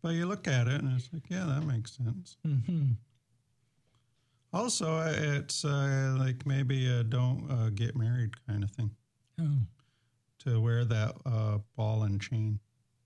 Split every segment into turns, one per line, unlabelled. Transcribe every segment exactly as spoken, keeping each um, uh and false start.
But you look at it and it's like, yeah, that makes sense.
Mm-hmm.
Also, uh, it's uh, like maybe a don't uh, get married kind of thing.
Oh.
To wear that uh, ball and chain.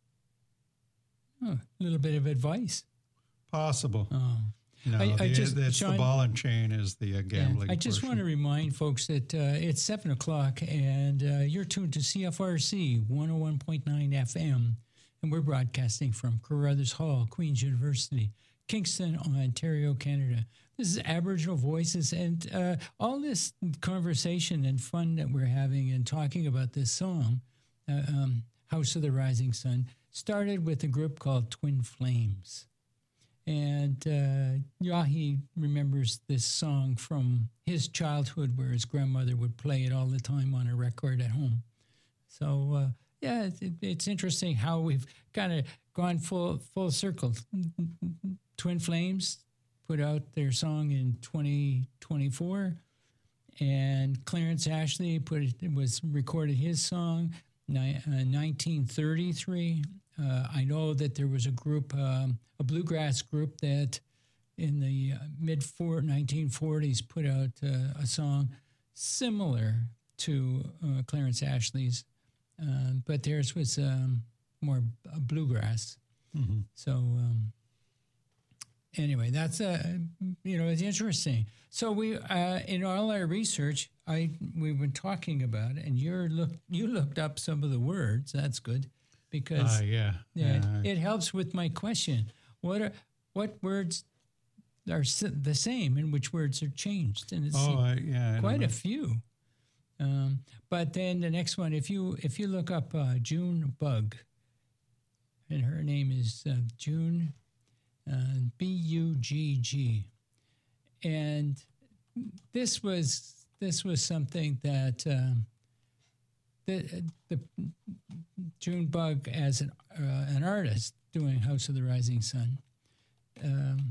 Oh, a little bit of advice.
Possible.
Oh.
No,
I, I
the,
just,
it's
Sean,
the ball and chain is the uh, gambling
yeah, I just
portion.
want to remind folks that uh, it's seven o'clock and uh, you're tuned to C F R C one oh one point nine F M, and we're broadcasting from Carruthers Hall, Queen's University, Kingston, Ontario, Canada. This is Aboriginal Voices, and uh, all this conversation and fun that we're having and talking about this song, uh, um, House of the Rising Sun, started with a group called Twin Flames. And uh, Yahi remembers this song from his childhood where his grandmother would play it all the time on a record at home. So, uh, yeah, it, it's interesting how we've kind of gone full full circle. Twin Flames put out their song in twenty twenty-four, and Clarence Ashley put it, was recorded his song in uh, nineteen thirty-three. Uh, I know that there was a group, um, a bluegrass group that in the uh, mid nineteen forties put out uh, a song similar to uh, Clarence Ashley's, uh, but theirs was um, more uh, bluegrass.
Mm-hmm.
So um, anyway, that's uh, you know, it's interesting. So we uh, in all our research, I we've been talking about it, and you're look you looked up some of the words. That's good. Because
uh, yeah,
yeah,
yeah.
it helps with my question. What are what words are the same and which words are changed? And it's
oh, I, yeah,
quite a few. Um, but then the next one, if you if you look up uh, June Bug, and her name is uh, June uh, B U G G, and this was this was something that. Um, The, the June Bug as an uh, an artist doing House of the Rising Sun, um,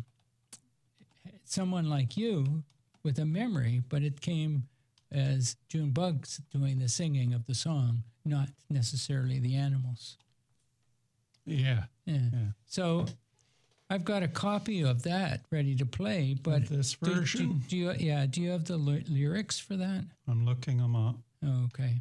someone like you with a memory, but it came as June Bug's doing the singing of the song, not necessarily the animals.
Yeah,
yeah.
yeah.
So I've got a copy of that ready to play, but
Of this
do,
version.
do, do you? Yeah. Do you have the ly- lyrics for that?
I'm looking them up.
Oh, okay.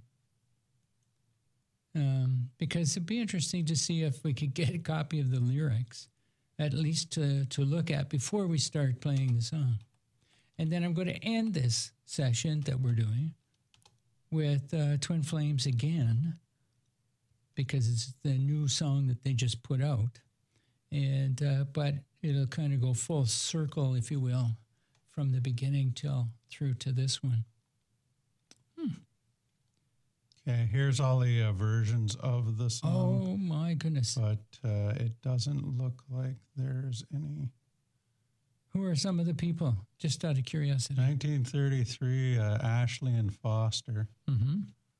Um, because it'd be interesting to see if we could get a copy of the lyrics, at least to, to look at before we start playing the song. And then I'm going to end this session that we're doing with uh, Twin Flames again, because it's the new song that they just put out. And uh, but it'll kind of go full circle, if you will, from the beginning till through to this one. Hmm.
Okay, here's all the uh, versions of the song.
Oh, my goodness.
But uh, it doesn't look like there's any.
Who are some of the people? Just out of curiosity.
nineteen thirty-three, uh, Ashley and Foster.
Mm-hmm.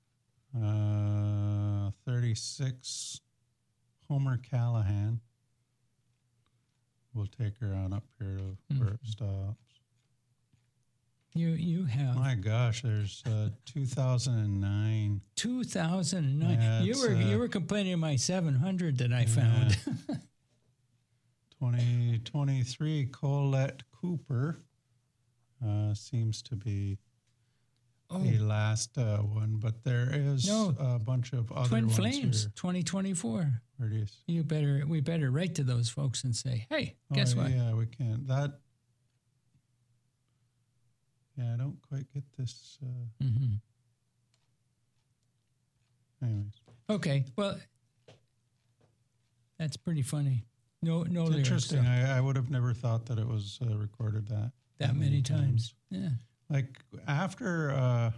Uh, thirty-six, Homer Callahan. We'll take her on up here to mm-hmm. where it stops.
You you have.
My gosh, there's uh, two thousand nine.
two thousand nine.
Yeah,
you were
uh,
you were complaining of my seven hundred that I
yeah.
found.
twenty twenty-three, Colette Cooper uh, seems to be oh. the last uh, one, but there is
no.
a bunch of other
Twin
ones
Flames,
here.
twenty twenty-four.
Where do you see?
You better we better write to those folks and say, hey, guess
oh,
what?
Yeah, we can. That. Yeah, I don't quite get this. Uh,
mm-hmm.
Anyways.
Okay, well, that's pretty funny. No, no
it's
lyrics.
Interesting.
So.
I, I would have never thought that it was uh, recorded that
that many, many times. times. Yeah.
Like after, uh,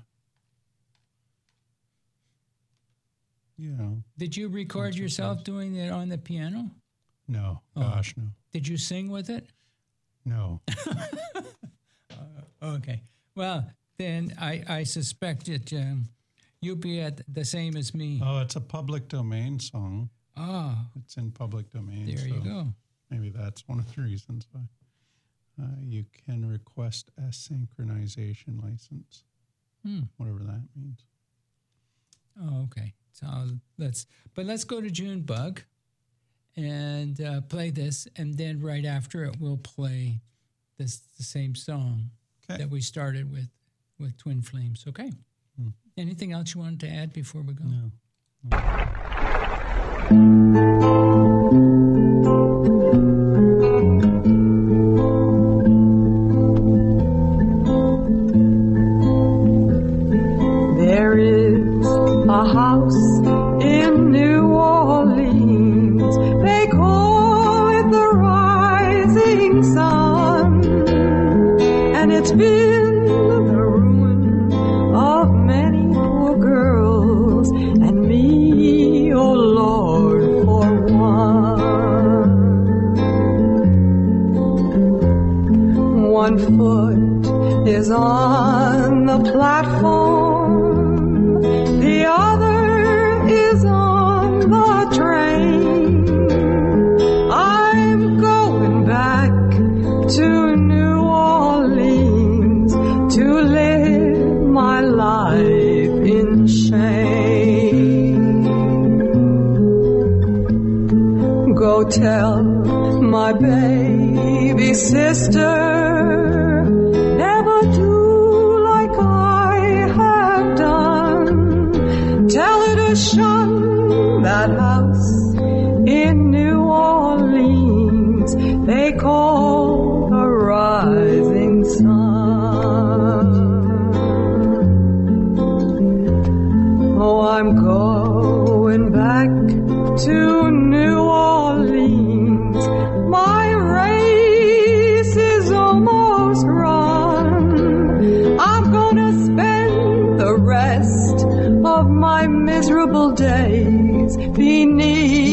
you know.
Did you record yourself doing it on the piano?
No.
Oh.
Gosh, no.
Did you sing with it?
No.
uh, okay. Well, then I, I suspect that um, you'll be at the same as me.
Oh, it's a public domain song.
Oh.
It's in public domain.
There
so
you go.
Maybe that's one of the reasons why. Uh, you can request a synchronization license,
hmm.
whatever that means.
Oh, okay. So let's, but let's go to June Bug, and uh, play this, and then right after it, we'll play this the same song okay. that we started with with Twin Flames. Okay. Hmm. Anything else you wanted to add before we go?
No.
There is a house in New Orleans. They call it the Rising Sun, and it's been the ruin of many poor girls and me, oh Lord, for one. One foot is on the platform, the other is on the train. I'm going back to New Orleans to live my life in shame. Go tell my baby sister, never do like I have done. Tell her to shun that house in New Orleans they call the Rising Sun. Oh, I'm going back to New Orleans. My race is almost run. I'm gonna spend the rest of my miserable days beneath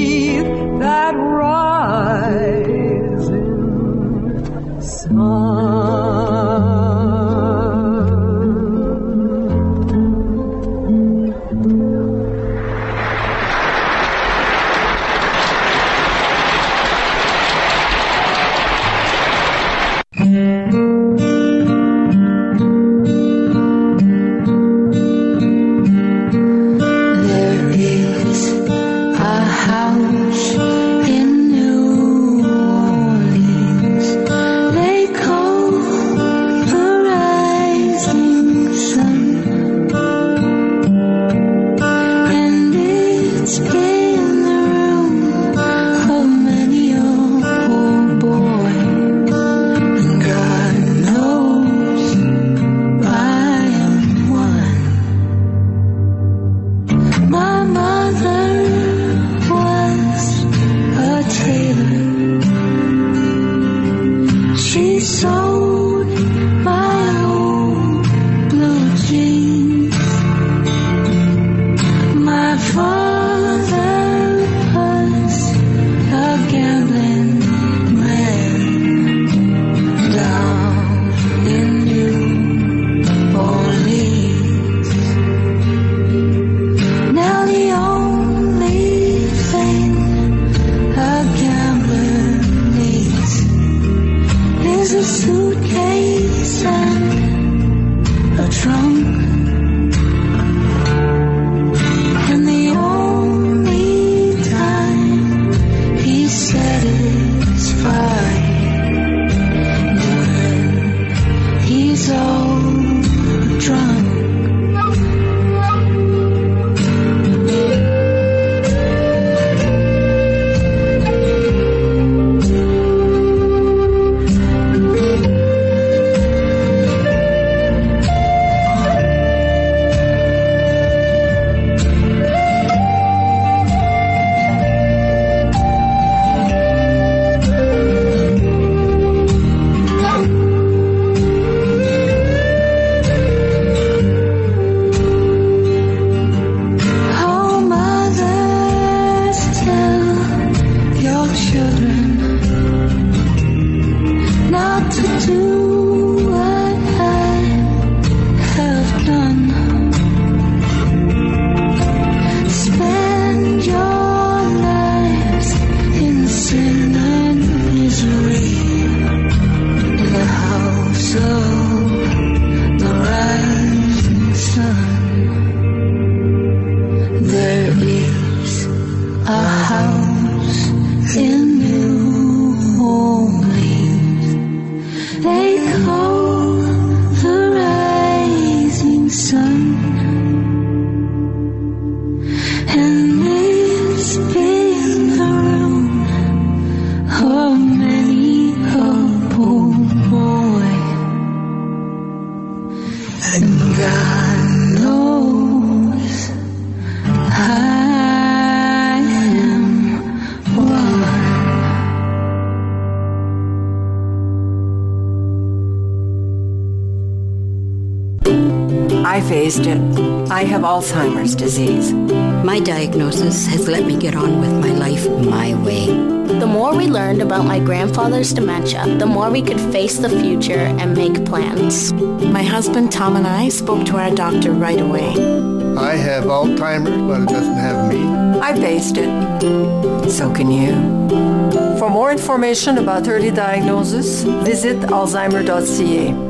faced it. I have Alzheimer's disease.
My diagnosis has let me get on with my life my way.
The more we learned about my grandfather's dementia, the more we could face the future and make plans.
My husband Tom and I spoke to our doctor right away.
I have Alzheimer's, but it doesn't have me.
I faced it. So can you. For more information about early diagnosis, visit alzheimer dot c a.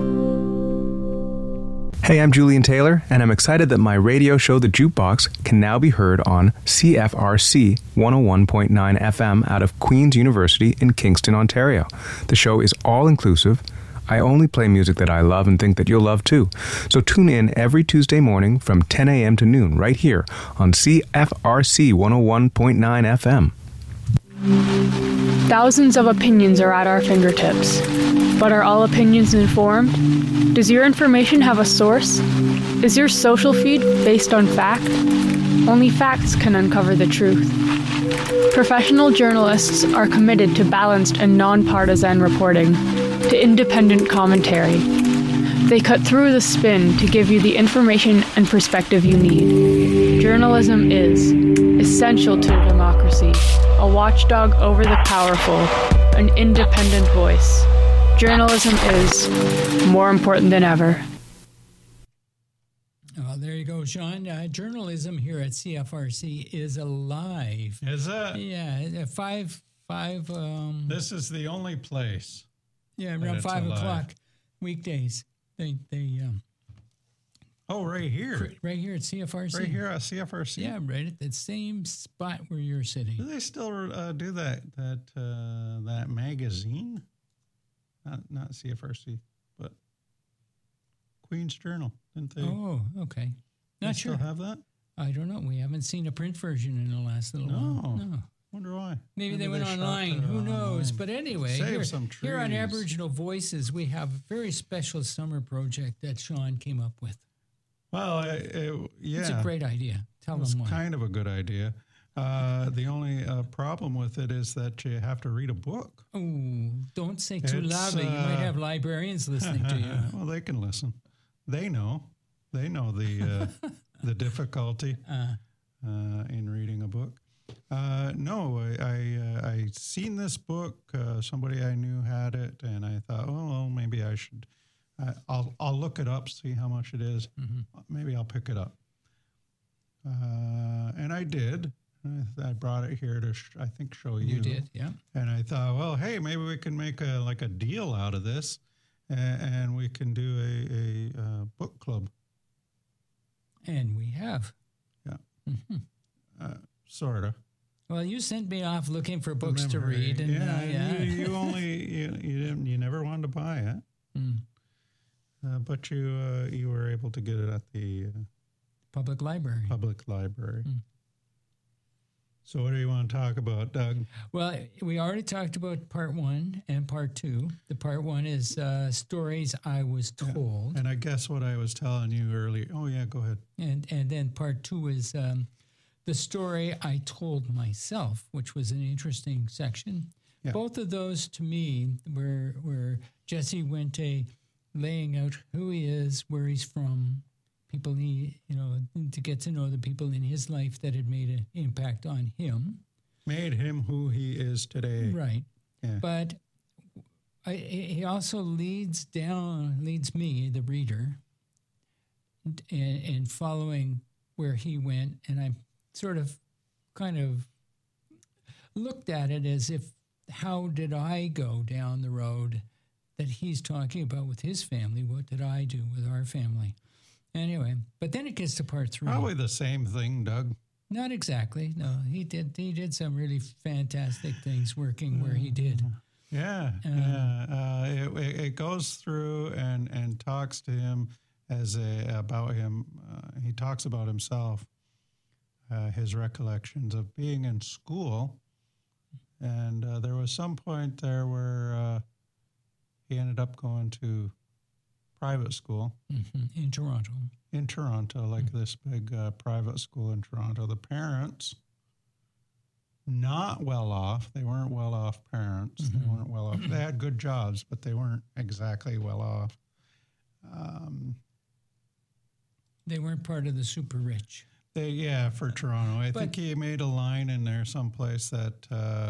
Hey, I'm Julian Taylor, and I'm excited that my radio show, The Jukebox, can now be heard on C F R C one oh one point nine F M out of Queen's University in Kingston, Ontario. The show is all-inclusive. I only play music that I love and think that you'll love too. So tune in every Tuesday morning from ten a.m. to noon right here on C F R C one oh one point nine F M.
Thousands of opinions are at our fingertips. But are all opinions informed? Does your information have a source? Is your social feed based on fact? Only facts can uncover the truth. Professional journalists are committed to balanced and nonpartisan reporting, to independent commentary. They cut through the spin to give you the information and perspective you need. Journalism is essential to a democracy, a watchdog over the powerful, an independent voice. Journalism is more important than ever.
Well, there you go, Sean. Uh, journalism here at C F R C is alive.
Is it?
Yeah, five, five. Um,
this is the only place.
Yeah, around five alive. o'clock weekdays. They, they. Um,
oh, right here.
Right here at C F R C.
Right here at C F R C.
Yeah, right at the same spot where you're sitting.
Do they still uh, do that? That uh, that magazine? Not not C F R C, but Queen's Journal, didn't they?
Oh, okay. Not
they
sure.
Still have that?
I don't know. We haven't seen a print version in the last little
no.
while. No.
Wonder why.
Maybe,
Maybe
they went
they
online. Who
online.
knows? But anyway,
Save
here,
some
here on
trees.
Aboriginal Voices, we have a very special summer project that Sean came up with.
Well, it, it, yeah.
It's a great idea. Tell
it's
them why.
It's kind of a good idea. Uh, the only uh, problem with it is that you have to read a book.
Oh, don't say too
It's,
loudly. You
uh,
might have librarians listening to you.
Well, they can listen. They know. They know the uh, the difficulty
uh,
uh, in reading a book. Uh, no, I I, uh, I seen this book. Uh, somebody I knew had it, and I thought, oh, well, maybe I should. Uh, I'll I'll look it up, see how much it is.
Mm-hmm.
Maybe I'll pick it up. Uh, and I did. I brought it here to, sh- I think, show you.
You did, yeah.
And I thought, well, hey, maybe we can make a like a deal out of this, and, and we can do a, a uh, book club.
And we have.
Yeah.
Mm-hmm.
Uh, sort of.
Well, you sent me off looking for books
Remember,
to read, and
yeah,
uh, yeah.
You, you only you, you didn't you never wanted to buy it,
mm.
uh, but you uh, you were able to get it at the uh,
public library.
Public library.
Mm.
So what do you want to talk about, Doug?
Well, we already talked about part one and part two. The part one is uh, stories I was told.
Yeah. And I guess what I was telling you earlier. Oh, yeah, go ahead.
And and then part two is um, the story I told myself, which was an interesting section. Yeah. Both of those, to me, were, were Jesse Wente laying out who he is, where he's from, people he, you know, to get to know the people in his life that had made an impact on him.
Made him who he is today.
Right.
Yeah.
But I, he also leads down, leads me, the reader, and, and following where he went. And I sort of kind of looked at it as if, how did I go down the road that he's talking about with his family? What did I do with our family? Anyway, but then it gets to part three.
Probably the same thing, Doug.
Not exactly. No, he did. He did some really fantastic things working where he did.
Yeah, um, yeah. Uh, it, it goes through and, and talks to him as a about him. Uh, he talks about himself, uh, his recollections of being in school, and uh, there was some point there where uh, he ended up going to private school
mm-hmm. in Toronto.
In Toronto, like mm-hmm. this big uh, private school in Toronto. The parents, not well off. They weren't well off parents. Mm-hmm. They weren't well off. They had good jobs, but they weren't exactly well off. Um,
They weren't part of the super rich.
They, yeah, for Toronto. I
But-
think he made a line in there someplace that uh,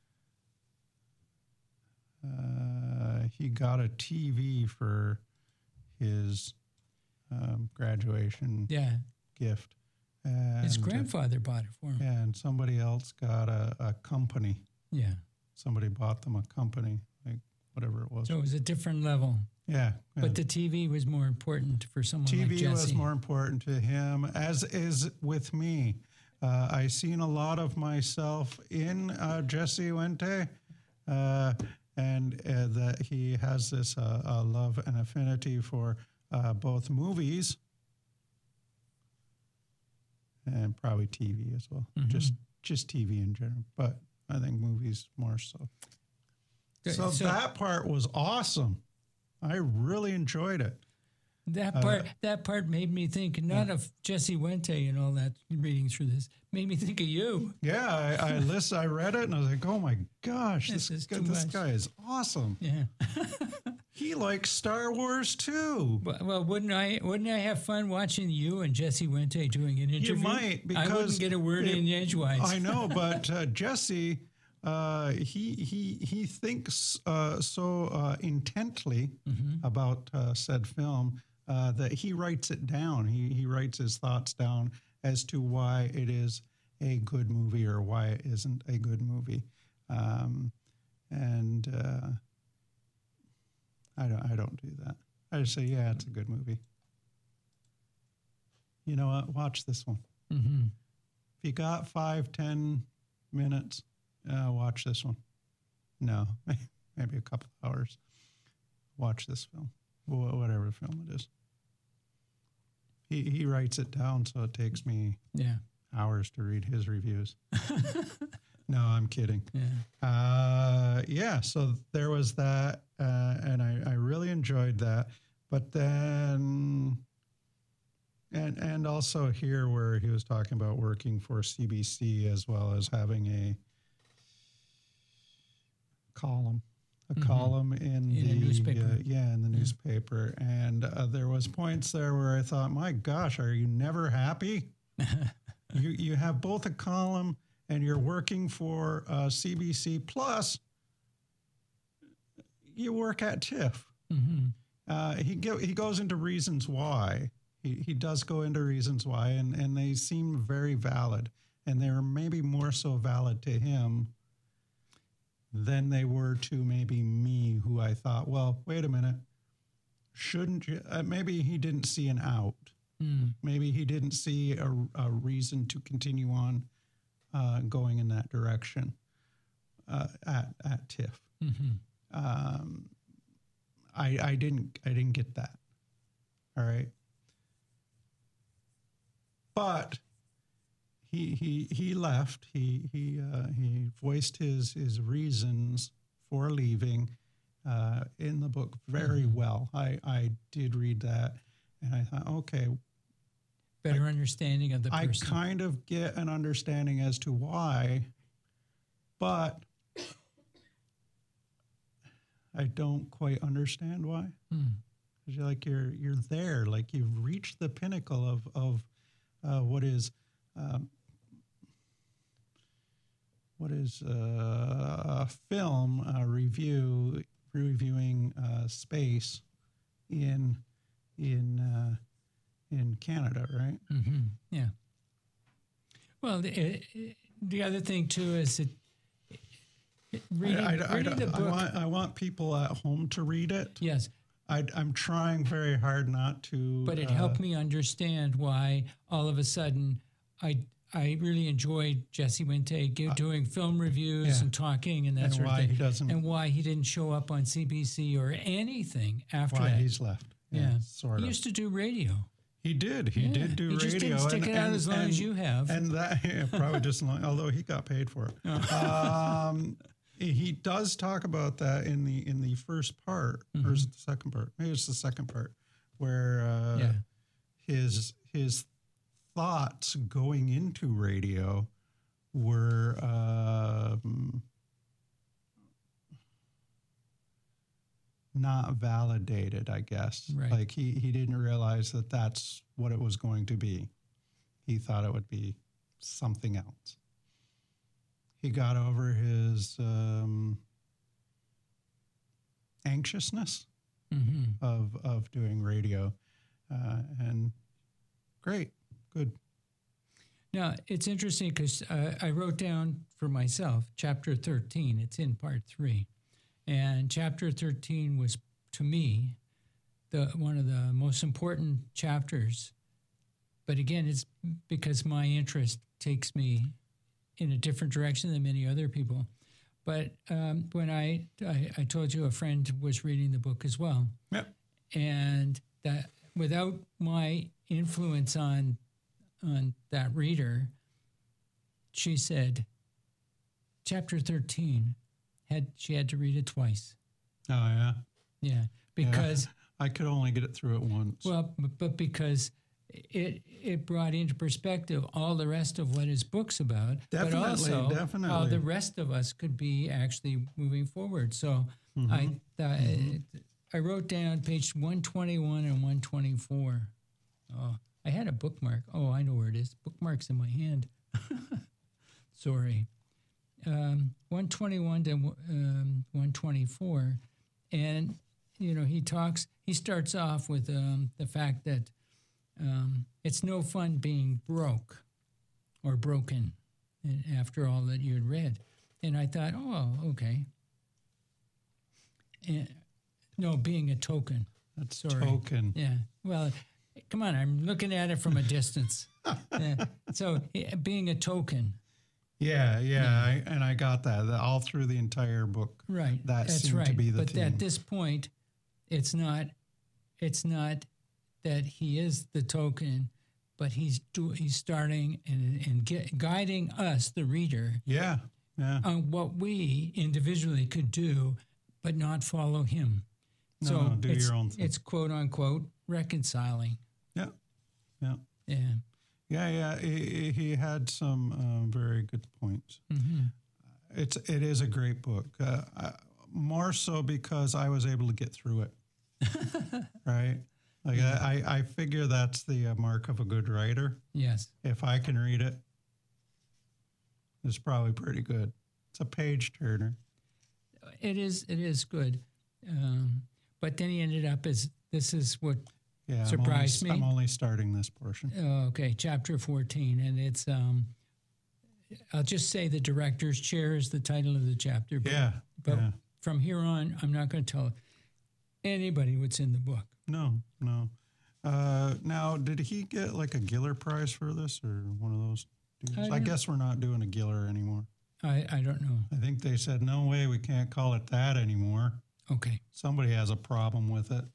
uh, he got a T V for his um, graduation
Yeah.
gift. And,
His grandfather bought it for him.
and somebody else got a, a company.
Yeah.
Somebody bought them a company, like whatever it was.
So it was a different level.
yeah. yeah.
But the T V was more important for someone
T V
like Jesse.
was more important to him, as is with me. Uh, I seen a lot of myself in uh, Jesse Wente, uh, and uh, that he has this uh, uh, love and affinity for uh, both movies and probably T V as well.
Mhm.
Just just T V in general, but I think movies more so.
Good.
So,
So-
that part was awesome. I really enjoyed it.
That
Uh,
part that part made me think not of Jesse Wente and all that, reading through this, made me think of you.
Yeah, I, I listened, I read it, and I was like, "Oh my gosh,
This
this
is
guy,
too
this
much.
guy is awesome.
Yeah.
He likes Star Wars too."
Well, well, wouldn't I wouldn't I have fun watching you and Jesse Wente doing an interview?
You might, because
I wouldn't get a word
it-
in edgewise.
I know, but uh, Jesse, uh, he he he thinks uh, so uh, intently
Mm-hmm.
about uh, said film uh, that he writes it down. He he writes his thoughts down as to why it is a good movie or why it isn't a good movie, um, and uh, I don't I don't do that. I just say, yeah, it's a good movie. You know what? Watch this one.
Mm-hmm.
If you got five, ten minutes, uh, watch this one. No, maybe a couple hours. Watch this film, wh- whatever film it is. He he writes it down, so it takes me
Yeah.
hours to read his reviews. No, I'm kidding.
Yeah.
Uh, yeah, so there was that, uh, and I, I really enjoyed that. But then, and and also here where he was talking about working for C B C as well as having a column, a
Mhm.
column in,
In
the
a newspaper.
Uh, yeah, in the newspaper. And uh, there was points there where I thought, my gosh, are you never happy? you you have both a column and you're working for uh, C B C, plus you work at TIFF.
Mm-hmm.
Uh, he go, he goes into reasons why. He he does go into reasons why, and, and they seem very valid. And they were maybe more so valid to him than they were to maybe me, who I thought, well, wait a minute, shouldn't you? Uh, maybe he didn't see an out.
Mm.
Maybe he didn't see a, a reason to continue on uh, going in that direction uh, at at TIFF.
Mm-hmm.
Um, I I didn't I didn't get that. All right, but he he he left. He he uh, he voiced his his reasons for leaving uh, in the book very
Mhm.
well. I I did read that, and I thought, okay,
Better understanding of the
I
person.
kind of get an understanding as to why, but I don't quite understand why.
Mm.
'Cause you're like you're you're there, like you've reached the pinnacle of of uh, what is um, what is uh, a film uh, review reviewing uh, space in in uh, in Canada, right?
Mm-hmm. Yeah. Well, the, uh, the other thing too is that reading,
I, I, I,
reading the
I
book.
want I want people at home to read it.
Yes,
I, I'm trying very hard not to.
but it
uh,
helped me understand why all of a sudden I I really enjoyed Jesse Wente give, doing film reviews
yeah.
and talking and that
And
sort
why
of thing,
he doesn't-
and why he didn't show up on C B C or anything after
why
that.
he's left.
yeah,
sort
he
of.
used to do radio.
He did. He
Yeah.
did do
He
radio.
just didn't stick it out as long as you have.
And that yeah, probably just long, although he got paid for it. um, he does talk about that in the in the first part, or is it the second part? Maybe it's the second part, where uh,
Yeah.
his his thoughts going into radio were um, not validated, I guess.
Right.
Like he, he didn't realize that that's what it was going to be. He thought it would be something else. He got over his um, anxiousness mm-hmm. of of doing radio, uh, and great, good.
Now, it's interesting because uh, I wrote down for myself chapter thirteen. It's in part three. And chapter thirteen was, to me, the one of the most important chapters. But again, it's because my interest takes me in a different direction than many other people. But um, when I, I I told you a friend was reading the book as well.
Yep.
And that without my influence on on that reader, she said, chapter thirteen, had she had to read it twice.
Oh, yeah?
Yeah, because...
Yeah. I could only get it through it once.
Well, but, but because it it brought into perspective all the rest of what his book's about,
Definitely,
but also
definitely.
how the rest of us could be actually moving forward. So
mm-hmm.
I uh,
mm-hmm.
I wrote down page one twenty-one and one twenty-four. Oh, I had a bookmark. Oh, I know where it is. Bookmark's in my hand. Sorry. Um, one twenty-one to um, one twenty-four. And, you know, he talks, he starts off with um, the fact that um, it's no fun being broke or broken after all that you had read. And I thought, oh, okay. And, no, being a token.
That's
Sorry.
token.
Yeah. Well, come on, I'm looking at it from a distance. uh, so being a token.
Yeah, yeah, yeah. I, and I got that, that all through the entire book.
Right.
That
That's
seemed
right.
to be the
but
theme.
At this point, it's not it's not that he is the token, but he's do, he's starting and, and get, guiding us, the reader,
yeah, yeah,
on what we individually could do, but not follow him.
No,
so
no, do
it's,
your own thing.
It's quote unquote reconciling.
Yeah, yeah,
yeah,
yeah, yeah. He, he had some uh, very good points.
Mm-hmm.
It's it is a great book. Uh, I, more so because I was able to get through it. Right. Like
yeah.
I, I figure that's the uh, mark of a good writer.
Yes.
If I can read it, it's probably pretty good. It's a page turner.
It is. It is good. Um, but then he ended up as this is what
yeah,
surprised
I'm only,
me.
I'm only starting this portion.
Oh, okay, chapter fourteen, and it's. Um, I'll just say the director's chair is the title of the chapter. But,
yeah.
But
yeah.
from here on, I'm not going to tell anybody what's in the book.
No, no. Uh, now, did he get like a Giller Prize for this or one of those dudes? I, I guess we're not doing a Giller anymore.
I, I don't know.
I think they said, no way, we can't call it that anymore.
Okay.
Somebody has a problem with it.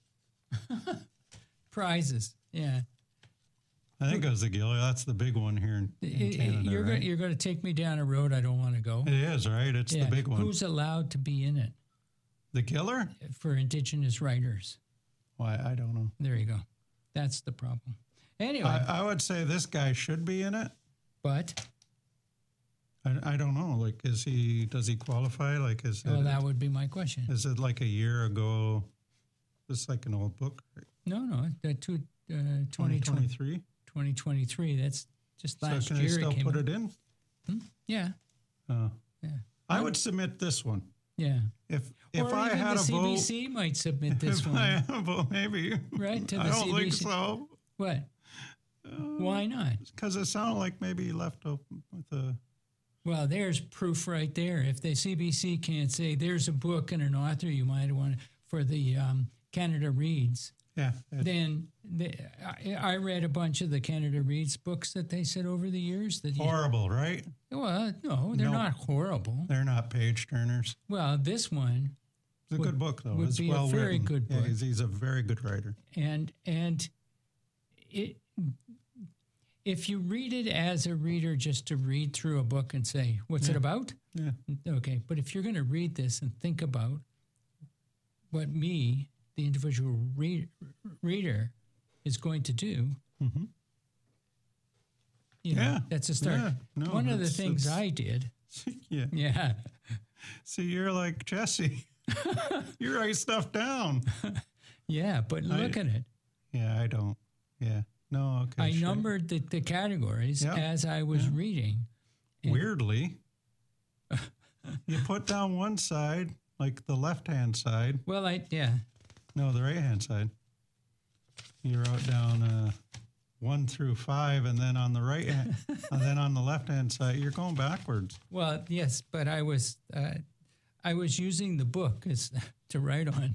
Prizes, yeah.
I think it was the Giller. That's the big one here in, in Canada,
you're
right?
Going, you're going to take me down a road I don't want to go.
It is, right? It's
yeah.
the big one.
Who's allowed to be in it?
The Giller?
For Indigenous writers.
Why, I don't know.
There you go. That's the problem. Anyway.
I, I would say this guy should be in it.
But?
I, I don't know. Like, is he, does he qualify? Like, is
Well,
it,
that would be my question.
Is it like a year ago? It's like an old book. Right?
No, no. The two, uh,
twenty twenty-three?
twenty twenty-three. That's just last
so can
year.
they still
it came
put
out.
it in?
Hmm? Yeah.
Uh,
yeah.
I would submit this one.
Yeah.
If if
or
I
even
had
the
a
C B
vote,
C might submit this
if
one.
I had a vote, maybe.
Right to the
I don't
C B C.
think so.
What?
Uh,
Why not?
Because it sounded like maybe he left open with a.
Well, there's proof right there. If the C B C can't say there's a book and an author you might want for the um, Canada Reads.
Yeah.
Then the, I, I read a bunch of the Canada Reads books that they said over the years. That
Horrible,
you,
right?
Well, no, they're
no,
not horrible.
They're not page turners.
Well, this one.
It's a
would,
good book, though.
Would
it's
be
well
a very
written.
good book.
Yeah, he's, he's a very good writer.
And and it, if you read it as a reader, just to read through a book and say, "What's
yeah.
it about?"
Yeah.
Okay, but if you're going to read this and think about what me, the individual read, reader, is going to do,
mm-hmm.
you know,
yeah,
that's a start.
Yeah. No,
One of the things I did.
yeah.
Yeah.
See, you're like Jesse. You write stuff down.
Yeah, but look
I,
at it.
Yeah, I don't. Yeah. No, okay.
I
sure.
numbered the, the categories
yeah.
as I was
yeah.
reading.
Weirdly, you put down one side, like the left-hand side.
Well, I, yeah.
No, the right-hand side. You wrote down uh, one through five, and then on the right hand, and then on the left-hand side, you're going backwards.
Well, yes, but I was, uh, I was using the book as to write on.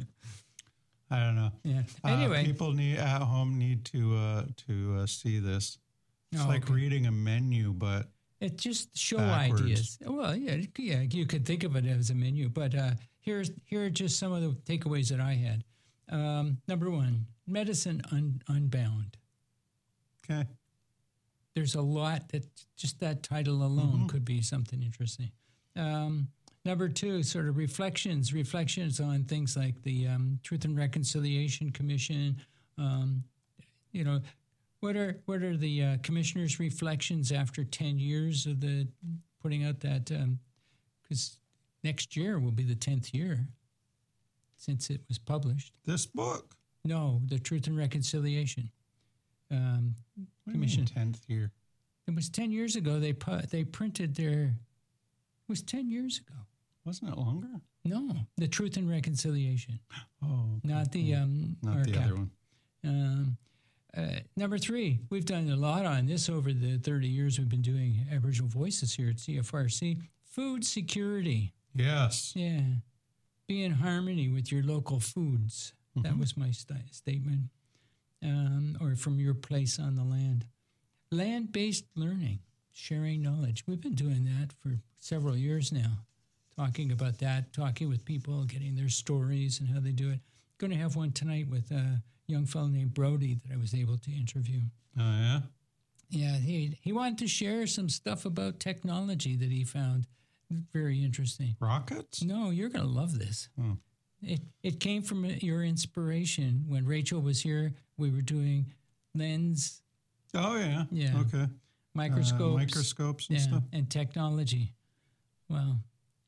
I don't know.
Yeah. Anyway,
uh, people need at home need to uh, to uh, see this. It's
oh,
like
okay.
reading a menu, but
it just show
backwards.
ideas. Well, yeah, yeah, you could think of it as a menu, but uh, here's here are just some of the takeaways that I had. Um, number one, medicine un- unbound.
Okay.
There's a lot that just that title alone
mm-hmm.
could be something interesting. Um, Number two, sort of reflections, reflections on things like the um, Truth and Reconciliation Commission. Um, you know, what are what are the uh, commissioners' reflections after ten years of the putting out that? Because um, next year will be the tenth year since it was published.
This book?
No, the Truth and Reconciliation um,
what
Commission.
Tenth year.
It was ten years ago. They pu- they printed their. It was ten years ago.
Wasn't it longer?
No, the Truth and Reconciliation.
Oh, okay.
Not the um,
not the other one.
Um, uh, number three, we've done a lot on this over the thirty years we've been doing Aboriginal Voices here at C F R C. Food security.
Yes.
Yeah. Be in harmony with your local foods. Mm-hmm. That was my st- statement. Um, or from your place on the land. Land-based learning, sharing knowledge. We've been doing that for several years now. Talking about that, talking with people, getting their stories and how they do it. Going to have one tonight with a young fellow named Brody that I was able to interview.
Oh, yeah?
Yeah, he he wanted to share some stuff about technology that he found very interesting.
Rockets?
No, you're going to love this.
Hmm.
It it came from your inspiration. When Rachel was here, we were doing lens.
Oh, yeah.
Yeah.
Okay.
Microscopes.
Uh, microscopes and
yeah,
stuff.
And technology. Well,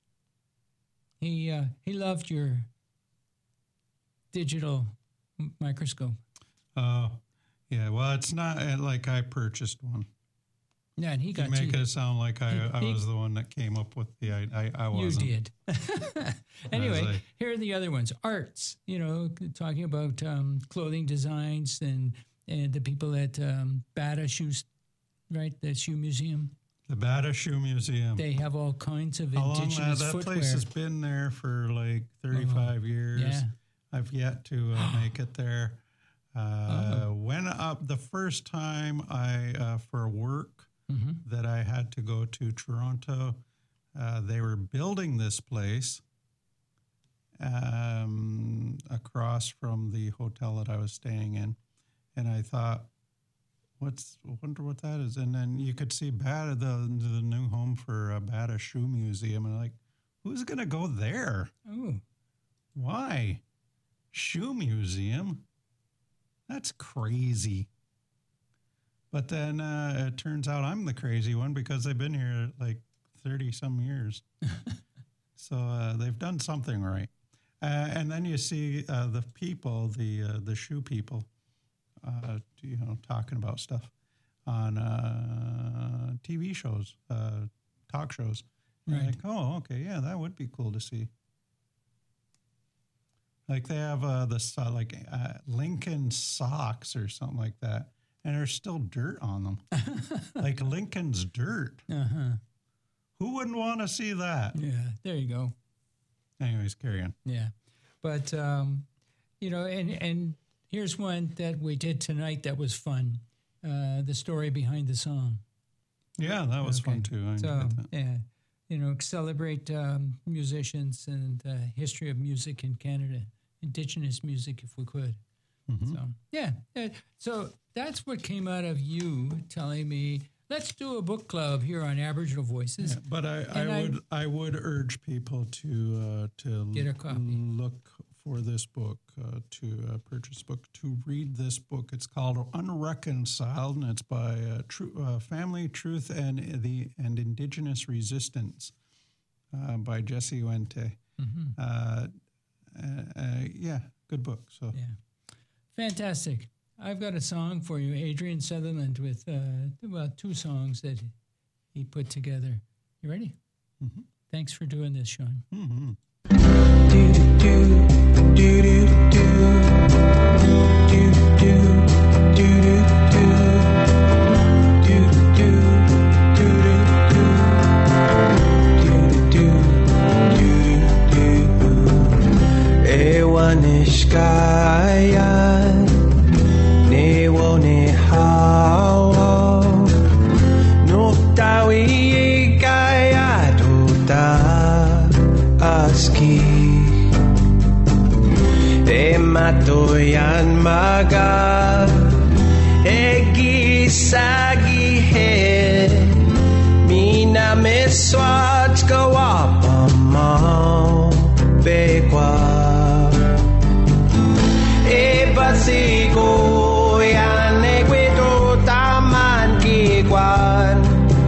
he uh, he loved your digital m- microscope.
Oh, yeah. Well, it's not uh, like I purchased one.
Yeah, and he got
you make
to,
it sound like I,
he,
I
he,
was the one that came up with the I I, I wasn't.
You did. Anyway,
like,
here are the other ones. Arts, you know, talking about um, clothing designs and and the people at um, Bata Shoes, right? The shoe museum.
The Bata Shoe Museum.
They have all kinds of
How
indigenous
long, uh, that
footwear.
place has been there for like thirty-five
oh,
years.
Yeah.
I've yet to uh, make it there. Uh,
oh.
Went up the first time I uh, for work
mm-hmm.
that I had to go to Toronto. Uh, they were building this place um, across from the hotel that I was staying in, and I thought, "What's? Wonder what that is?" And then you could see Bata, the the new home for uh, Bata Shoe Museum, and I'm like, who's going to go there?
Oh,
why? Shoe Museum? That's crazy. But then uh, it turns out I'm the crazy one because they've been here like thirty some years. So uh, they've done something right. Uh, and then you see uh, the people, the uh, the shoe people, uh, you know, talking about stuff on uh, T V shows, uh, talk shows. Right. Like, oh, okay, yeah, that would be cool to see. Like they have uh, this uh, like uh, Lincoln socks or something like that, and there's still dirt on them, like Lincoln's dirt.
Uh-huh.
Who wouldn't want to see that?
Yeah, there you go.
Anyways, carry on.
Yeah, but um, you know, and and here's one that we did tonight that was fun. Uh, the story behind the song.
Yeah, that was
okay.
fun too. I
so
enjoyed that.
yeah, you know, celebrate um, musicians and uh, history of music in Canada. Indigenous music, if we could. Mm-hmm. So yeah, uh, so that's what came out of you telling me, let's do a book club here on Aboriginal Voices.
Yeah, but I, I, I would I would urge people to uh, to
get a copy.
Look for this book, uh, to uh, purchase book, to read this book. It's called Unreconciled, and it's by uh, Tru- uh, Family, Truth, and the and Indigenous Resistance uh, by Jesse Wente.
Mm-hmm.
uh, uh, yeah, good book. So
yeah, fantastic. I've got a song for you, Adrian Sutherland, with uh, well two songs that he put together. You ready?
Mm-hmm.
Thanks for doing this, Sean.
Mm-hmm.
Ewanishkaya Newone Hawa Nuktawi Kaya Duta Aski Ematoyan Maga Egi Sagi He Mina Meswat Kawapa Mau Bekwa Sigo yan equito taman kiguan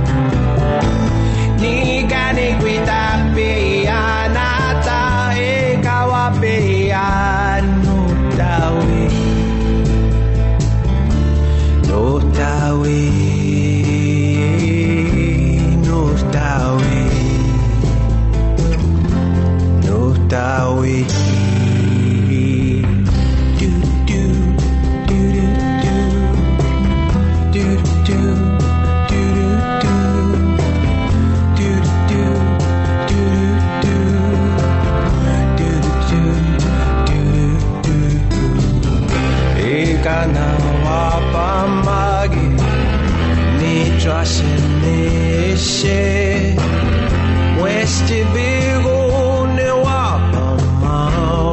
ni gani quita pianata e kawapian no tawi no tawi no tawi no tawi West Bigo ne wapa mau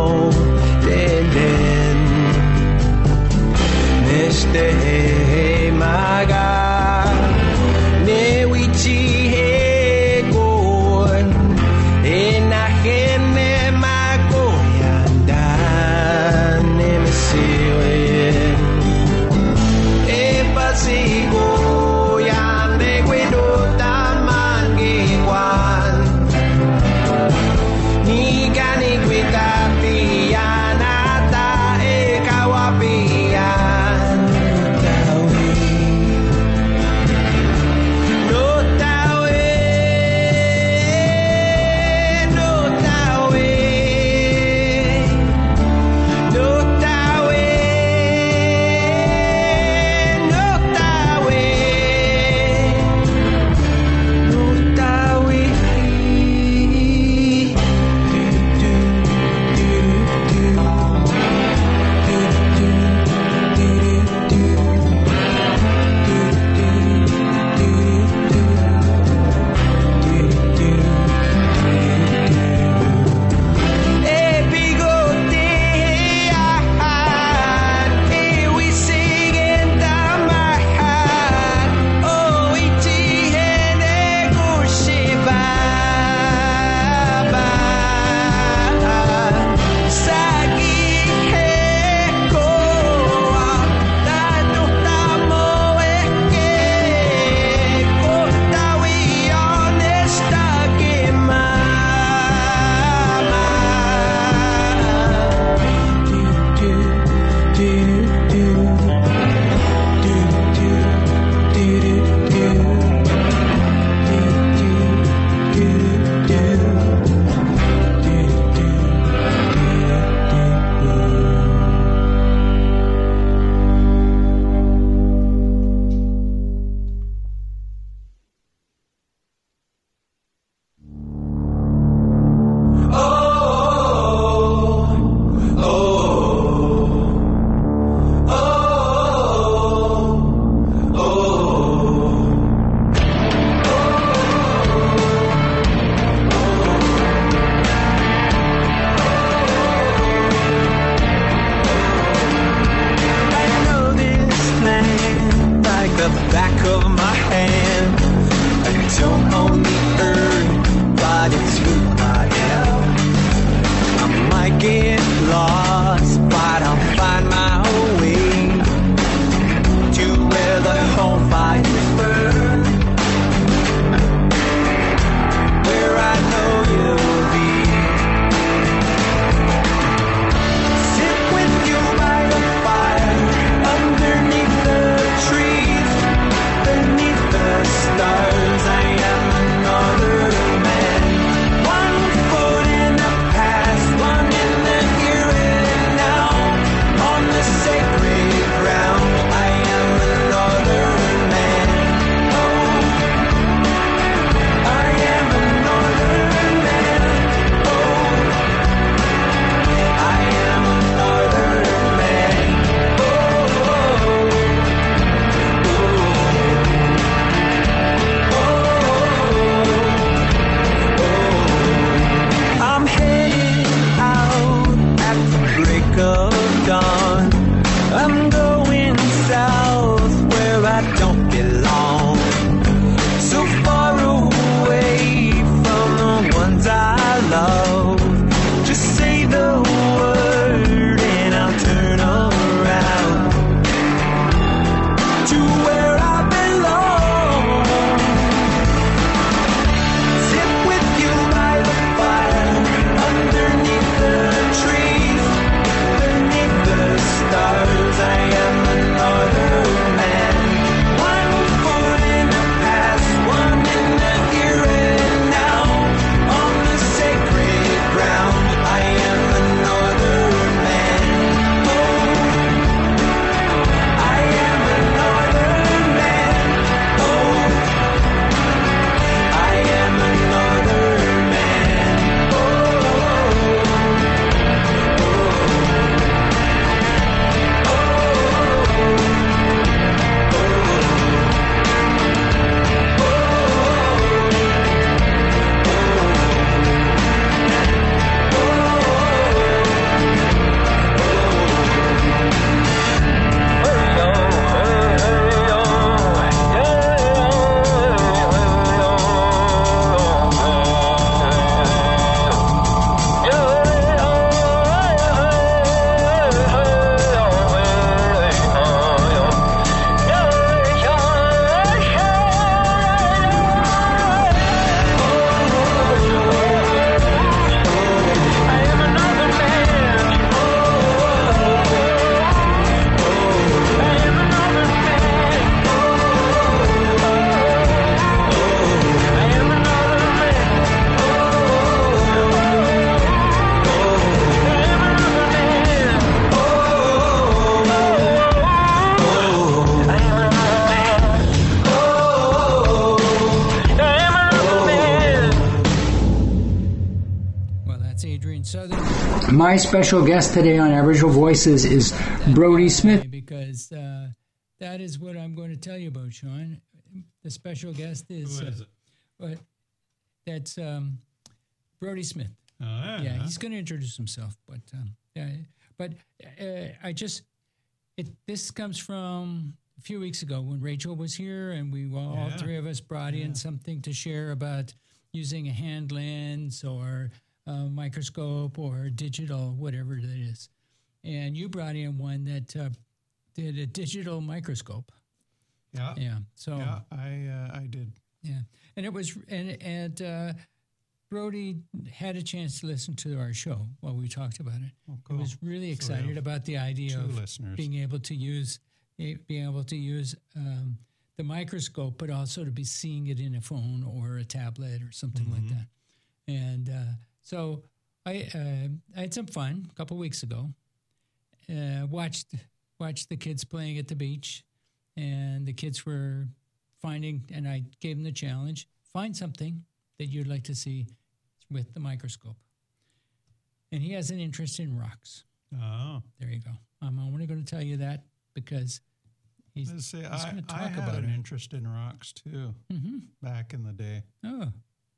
That's Adrian Southern.
My special guest today on Aboriginal Voices is Brodie Smith.
Because uh, that is what I'm going to tell you about, Sean. The special guest is...
Who is
uh,
it?
What? That's um, Brodie Smith.
Oh, yeah.
Yeah, he's going to introduce himself. But um, yeah, but uh, I just... it. This comes from a few weeks ago when Rachel was here, and we all, all
Yeah.
three of us brought in
Yeah.
something to share about using a hand lens or a microscope or digital, whatever it is. And you brought in one that uh, did a digital microscope.
Yeah.
Yeah. So
Yeah, I uh, I did.
yeah, and it was and and uh, Brodie had a chance to listen to our show while we talked about it.
Oh, cool.
He was really
So we
excited
have
about the idea
two
of
listeners.
being able to use eh, being able to use um, the microscope, but also to be seeing it in a phone or a tablet or something like
Mm-hmm.
that. And uh, so I uh, I had some fun a couple weeks ago. Uh, watched watched the kids playing at the beach, and the kids were finding, and I gave them the challenge: find something that you'd like to see with the microscope. And he has an interest in rocks.
Oh.
There you go. I'm only going to tell you that because he's,
Let's see,
he's
I,
going to
I
talk
had
about
an
it.
interest in rocks too,
Mm-hmm.
back in the day.
Oh.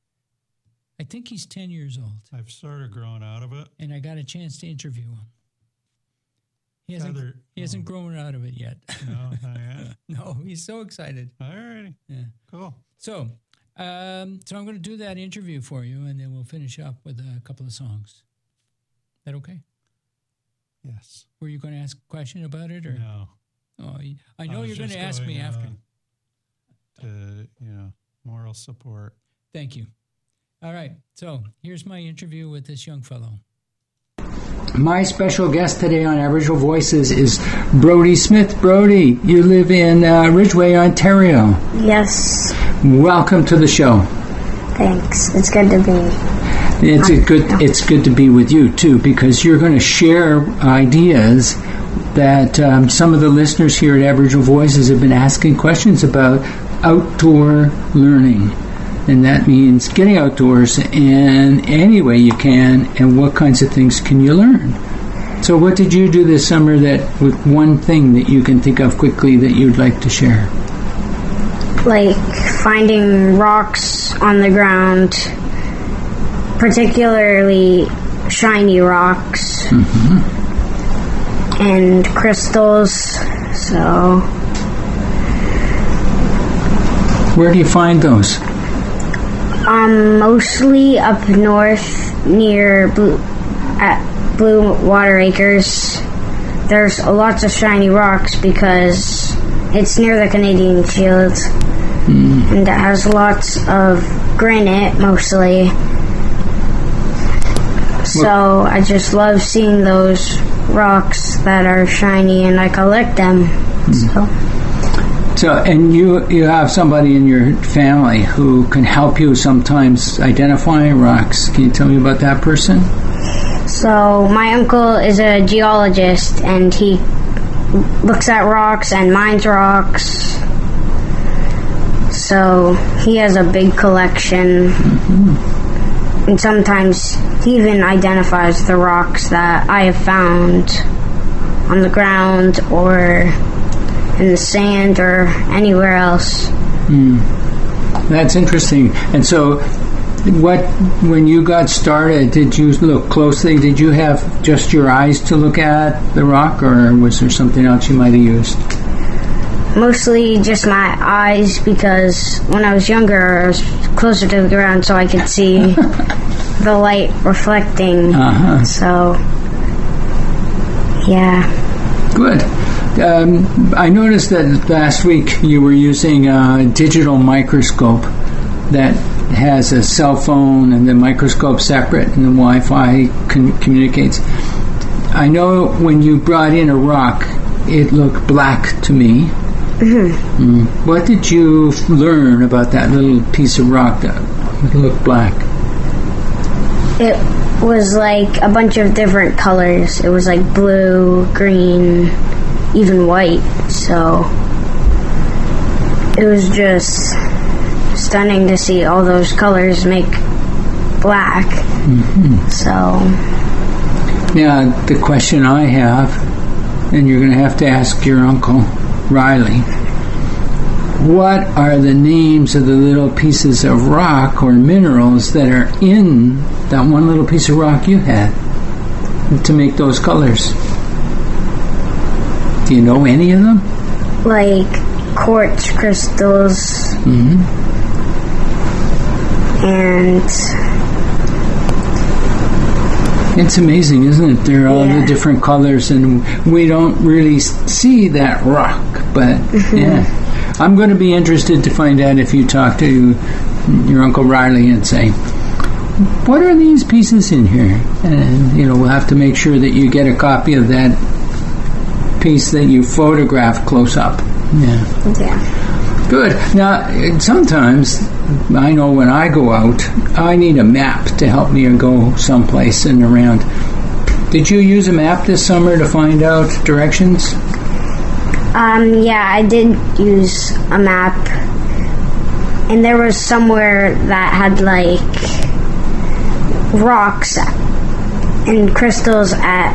I think he's ten years old.
I've sort of grown out of it.
And I got a chance to interview him. He hasn't,
Feather-
he hasn't
oh.
grown out of it yet.
No, not yet.
No, he's so excited.
All righty.
Yeah.
Cool.
So, um, so I'm going to do that interview for you, and then we'll finish up with a couple of songs. Is that okay?
Yes.
Were you going to ask a question about it, or
No.
Oh, y- I know
was
you're going
just
to ask me
going
after.
on To, you know, moral support.
Thank you. All right. So here's my interview with this young fellow.
My special guest today on Aboriginal Voices is Brodie Smith. Brodie, you live in uh, Ridgeway, Ontario.
Yes,
Welcome to the show.
thanks. It's good to be.
It's a good. It's good to be with you too, because you're going to share ideas that um, some of the listeners here at Aboriginal Voices have been asking questions about outdoor learning, and that means getting outdoors in any way you can, and what kinds of things can you learn. So, what did you do this summer that, with one thing that you can think of quickly that you'd like to share?
Like finding rocks on the ground, particularly shiny rocks and crystals. So,
Where do you find those?
um, mostly up north near Blue, at Blue Water Acres. There's lots of shiny rocks because it's near the Canadian Shield,
Mm.
and it has lots of granite mostly. So I just love seeing those rocks that are shiny, and I collect them. So
So, and you you have somebody in your family who can help you sometimes identify rocks. Can you tell me about that person?
So my uncle is a geologist, and he looks at rocks and mines rocks. So he has a big collection, mm-hmm. and sometimes he even identifies the rocks that I have found on the ground or in the sand or anywhere else.
Mm. That's interesting. And so, what when you got started, did you look closely? Did you have just your eyes to look at the rock, or was there something else you might have used?
Mostly just my eyes, because when I was younger, I was closer to the ground so I could see the light reflecting.
Uh-huh.
So, yeah.
Good. Um, I noticed that last week you were using a digital microscope that has a cell phone and the microscope separate, and the Wi-Fi con- communicates. I know when you brought in a rock, it looked black to me.
Mm-hmm.
Mm. What did you learn about that little piece of rock that looked black?
It was like a bunch of different colors. It was like blue, green, even white. So it was just stunning to see all those colors make black.
Mm-hmm.
So.
Now, the question I have, and you're going to have to ask your Uncle Riley, what are the names of the little pieces of rock or minerals that are in that one little piece of rock you had to make those colors? Do you know any of them?
Like quartz crystals.
Mm-hmm.
And
it's amazing, isn't it? They're all
yeah.
the different colors, and we don't really see that rock. But mm-hmm. yeah, I'm going to be interested to find out if you talk to your Uncle Riley and say, what are these pieces in here? And, you know, we'll have to make sure that you get a copy of that piece that you photographed close up. Yeah.
Yeah.
Good. Now, sometimes, I know when I go out, I need a map to help me go someplace and around. Did you use a map this summer to find out directions?
Um, yeah, I did use a map. And there was somewhere that had, like, rocks and crystals at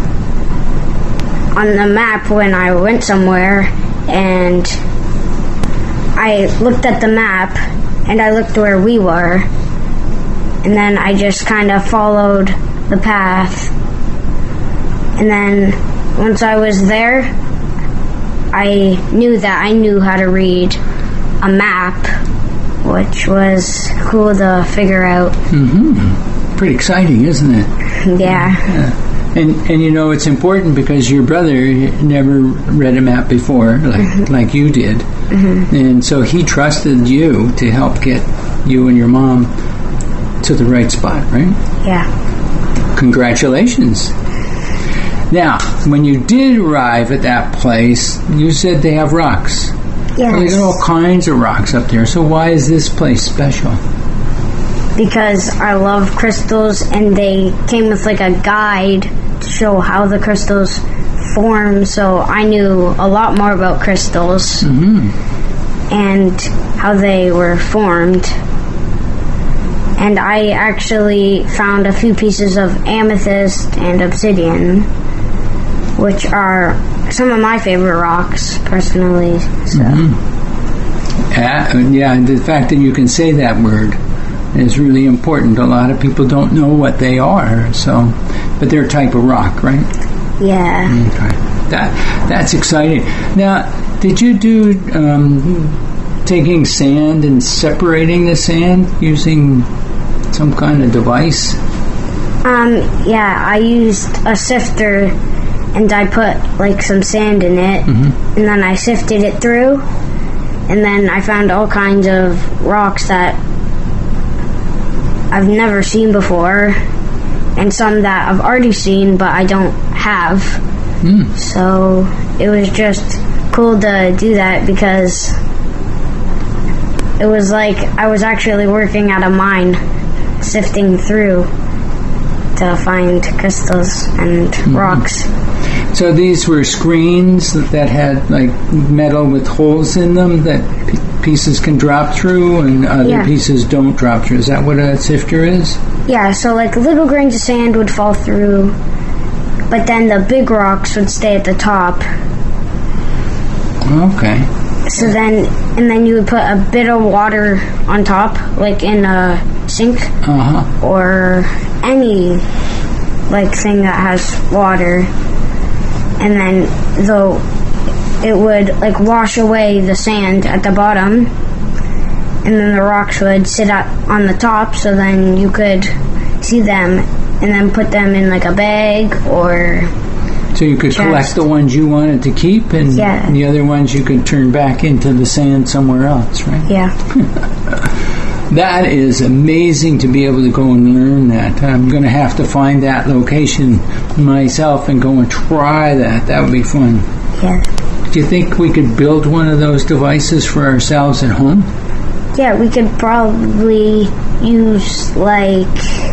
on the map when I went somewhere, and I looked at the map and I looked where we were, and then I just kind of followed the path, and then once I was there, I knew that I knew how to read a map, which was cool to figure out.
Mm-hmm. Pretty exciting, isn't it?
Yeah.
yeah. And and you know, it's important because your brother never read a map before, like mm-hmm. like you did,
mm-hmm.
and so he trusted you to help get you and your mom to the right spot, right?
Yeah.
Congratulations. Now, when you did arrive at that place, you said they have rocks.
Yes.
Well, they got all kinds of rocks up there. So why is this place special?
Because I love crystals, and they came with like a guide to show how the crystals form, so I knew a lot more about crystals
mm-hmm.
and how they were formed. And I actually found a few pieces of amethyst and obsidian, which are some of my favorite rocks, personally. So.
Mm-hmm. Uh, yeah, and the fact that you can say that word is really important. A lot of people don't know what they are, so, but they're a type of rock, right?
Yeah.
Okay. That that's exciting. Now, did you do um, taking sand and separating the sand using some kind of device?
Um. Yeah, I used a sifter, and I put like some sand in it,
mm-hmm.
and then I sifted it through, and then I found all kinds of rocks that I've never seen before, and some that I've already seen but I don't have.
Mm.
So it was just cool to do that because it was like I was actually working at a mine, sifting through to find crystals and mm-hmm. rocks.
So these were screens that had like metal with holes in them that p- pieces can drop through, and other
yeah.
pieces don't drop through. Is that what a sifter is?
Yeah, so like little grains of sand would fall through, but then the big rocks would stay at the top.
Okay.
So then, and then you would put a bit of water on top, like in a sink,
uh-huh.
or any like thing that has water. And then, though, it would, like, wash away the sand at the bottom, and then the rocks would sit up on the top, so then you could see them, and then put them in, like, a bag, or...
So you could
chest.
collect the ones you wanted to keep, and
yeah.
the other ones you could turn back into the sand somewhere else, right?
Yeah.
That is amazing to be able to go and learn that. I'm going to have to find that location myself and go and try that. That would be fun.
Yeah.
Do you think we could build one of those devices for ourselves at home?
Yeah, we could probably use, like,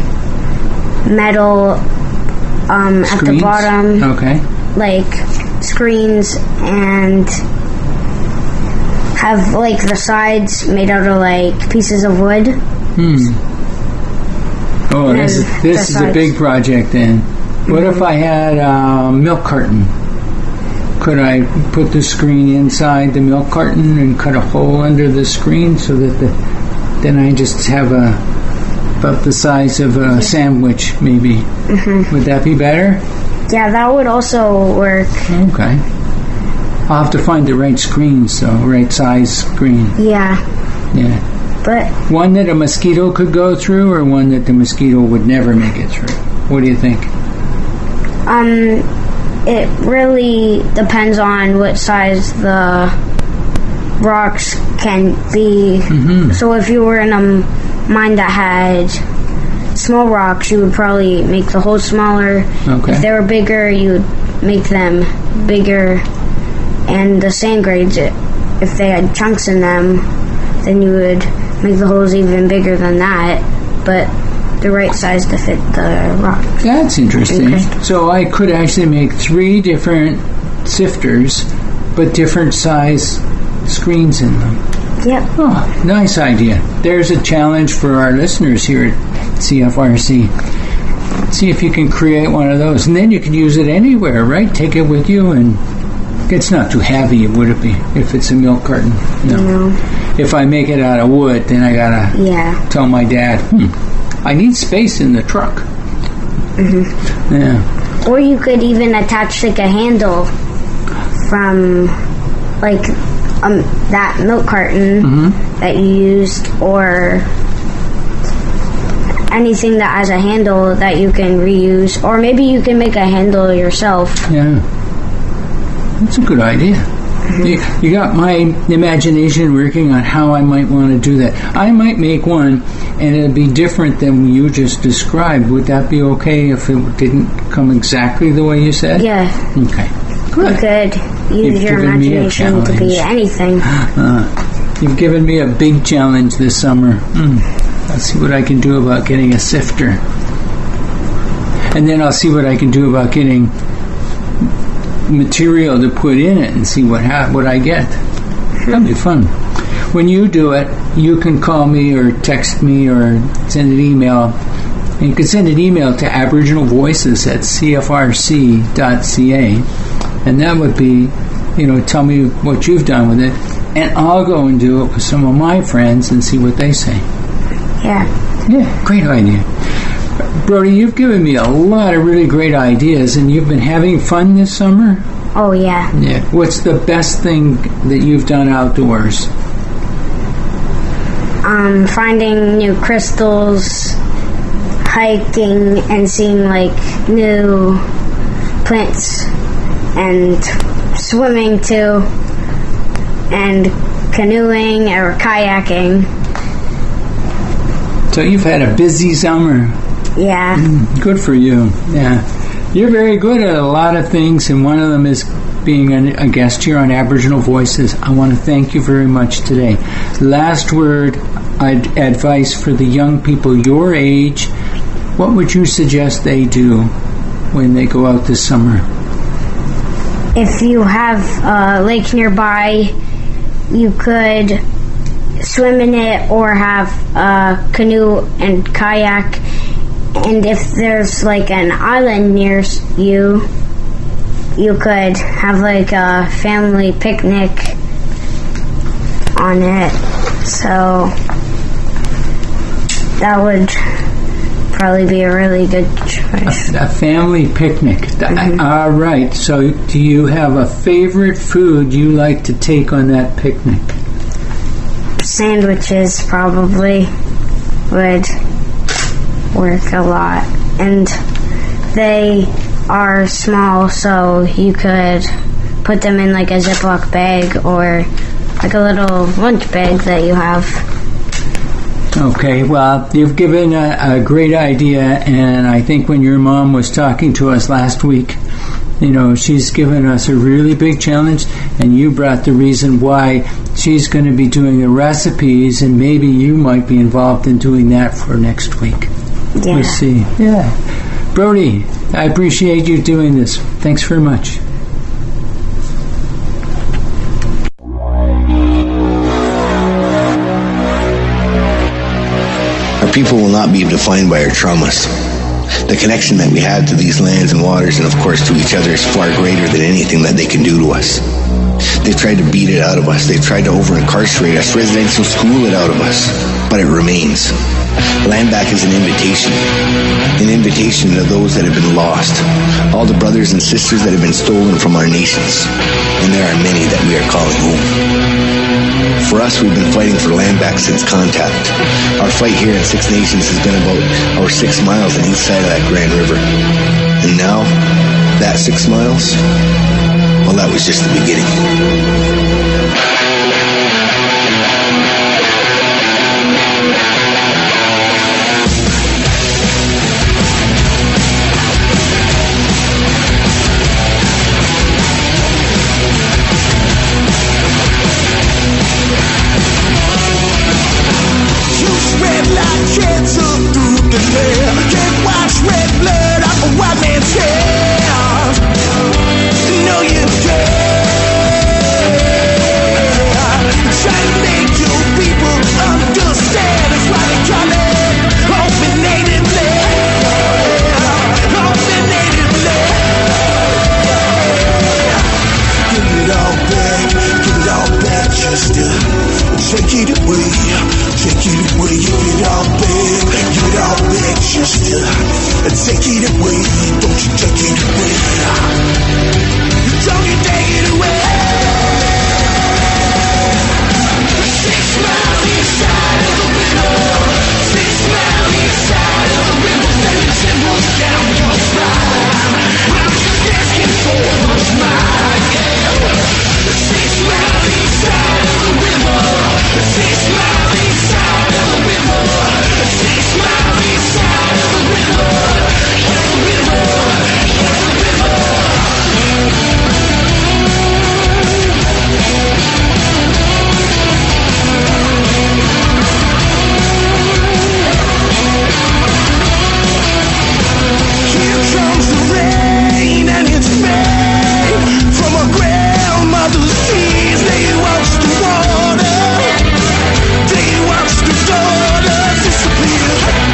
metal um, at the bottom.
Okay.
Like, screens, and have, like, the sides made out of, like, pieces of wood.
Hmm. Oh, this is, this is a big project then. What if I had a milk carton? Could I put the screen inside the milk carton and cut a hole under the screen so that the, then I just have a about the size of a sandwich, maybe? Mm-hmm. Would that be better?
Yeah, that would also work.
Okay. I'll have to find the right screen, so right size screen.
Yeah.
Yeah.
But
one that a mosquito could go through, or one that the mosquito would never make it through? What do you think?
Um, it really depends on what size the rocks can be.
Mm-hmm.
So if you were in a mine that had small rocks, you would probably make the hole smaller.
Okay.
If they were bigger, you would make them bigger. And the sand grades, if they had chunks in them, then you would make the holes even bigger than that, but the right size to fit the rock.
That's interesting. Okay. So I could actually make three different sifters, but different size screens in them.
Yep.
Oh, nice idea. There's a challenge for our listeners here at C F R C. See if you can create one of those, and then you can use it anywhere, right? Take it with you, and it's not too heavy, would it be, if it's a milk carton? No.
no.
If I make it out of wood, then I gotta
yeah.
tell my dad, hmm, I need space in the truck.
Mm-hmm.
Yeah.
Or you could even attach like a handle from like um that milk carton
mm-hmm.
that you used, or anything that has a handle that you can reuse, or maybe you can make a handle yourself.
Yeah. That's a good idea. Mm-hmm. You, you got my imagination working on how I might want to do that. I might make one, and it'd be different than you just described. Would that be okay if it didn't come exactly the way you said?
Yeah.
Okay. Good.
You could use
You've
your imagination to be anything.
Uh, you've given me a big challenge this summer. Mm. I'll see what I can do about getting a sifter. And then I'll see what I can do about getting material to put in it and see what ha- what I get. That'll be fun. When you do it, you can call me or text me or send an email. And you can send an email to Aboriginal Voices at c f r c dot c a, and that would be, you know, tell me what you've done with it, and I'll go and do it with some of my friends and see what they say.
Yeah.
Yeah, great idea. Brody, you've given me a lot of really great ideas, and you've been having fun this summer?
Oh, yeah.
Yeah. What's the best thing that you've done outdoors?
Um, finding new crystals, hiking, and seeing, like, new plants, and swimming, too, and canoeing or kayaking.
So you've had a busy summer.
Yeah.
Mm, good for you. Yeah. You're very good at a lot of things, and one of them is being a, a guest here on Aboriginal Voices. I want to thank you very much today. Last word, I'd, advice for the young people your age. What would you suggest they do when they go out this summer?
If you have a lake nearby, you could swim in it or have a canoe and kayak. And if there's like an island near you, you could have like a family picnic on it. So that would probably be a really good choice.
A, a family picnic. Mm-hmm. All right. So do you have a favorite food you like to take on that picnic?
Sandwiches probably would work a lot, and they are small, so you could put them in like a Ziploc bag or like a little lunch bag that you have.
Okay, well, you've given a, a great idea, and I think when your mom was talking to us last week, you know, she's given us a really big challenge, and you brought the reason why she's going to be doing the recipes, and maybe you might be involved in doing that for next week.
Yeah.
We'll see. Yeah. Brody, I appreciate you doing this. Thanks very much.
people will not be defined by our traumas. The connection that we have to these lands and waters and, of course, to each other is far greater than anything that they can do to us. They've tried to beat it out of us. They've tried to over-incarcerate us, residential school it out of us. But it remains. Land back is an invitation. An invitation to those that have been lost. All the brothers and sisters that have been stolen from our nations. And there are many that we are calling home. For us, we've been fighting for land back since contact. Our fight here in Six Nations has been about our six miles on each side of that Grand River. And now, that six miles, well, that was just the beginning.
Take it away, take it away, give it all back, give it all back, sister. Take it away, don't you take it away. Don't you take it away. Six miles each side of the river, six miles each side of the river, sending symbols down your spine. I'm just asking for what's mine, yeah. Six miles each side of the river. Six miles each side of the river. Six miles each side of the river. The river, the river. Here comes the rain and it's made from a grandmother's tears. They wash the water. They watch the daughters disappear.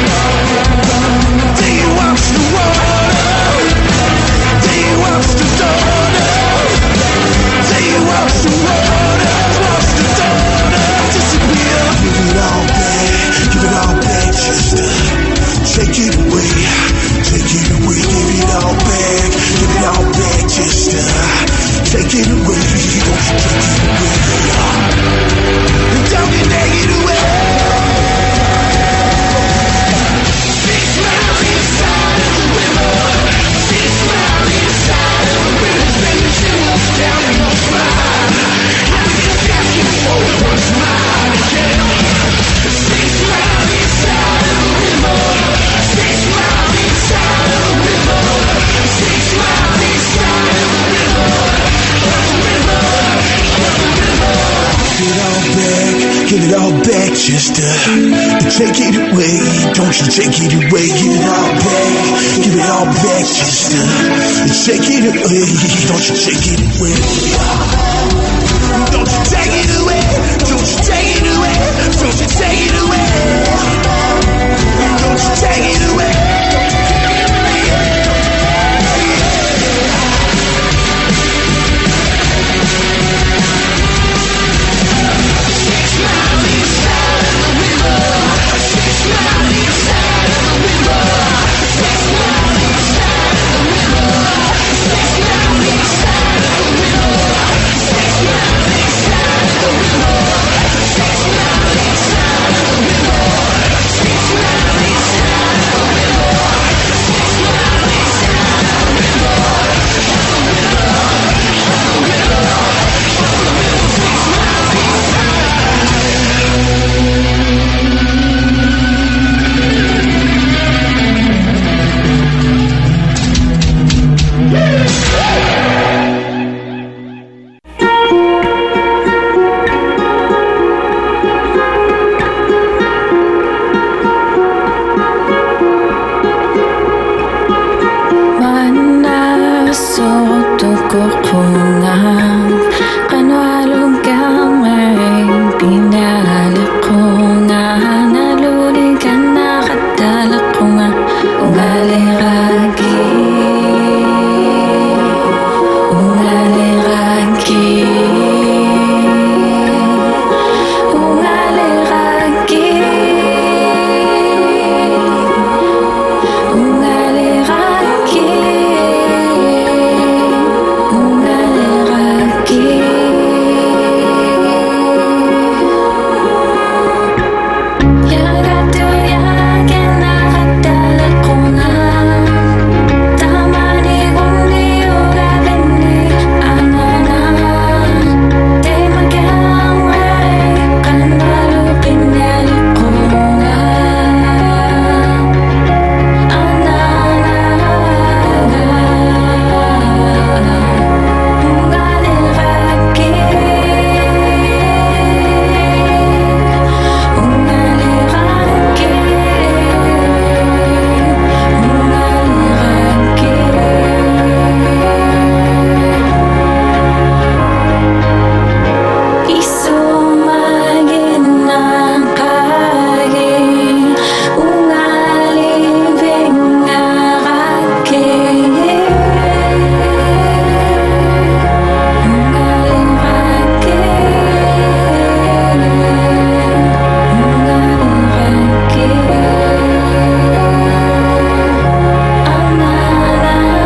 They watch the water. They watch the daughters. They watch the waters. Watch the daughters disappear. Give it all back. Give it all back, sister. Take it away. Take it away. Give it all back. Give it all back, sister. Take it away. Don't you take it away. Don't you take it away. Six miles inside of the river. Six miles inside of the river. Sending symbols down your spine. I'm just asking for what's mine again. Six miles inside of the river. Six miles inside of the river. Six miles inside of the river. The river, the river. Give it all back, give it all back, sister. Take it away, don't you take it away. Give it all back, give it all back, sister. Take it away, don't you take it away. Don't you take it away, don't you take it away. Don't you take it away. Don't you take it away.
Mana so to ko kunga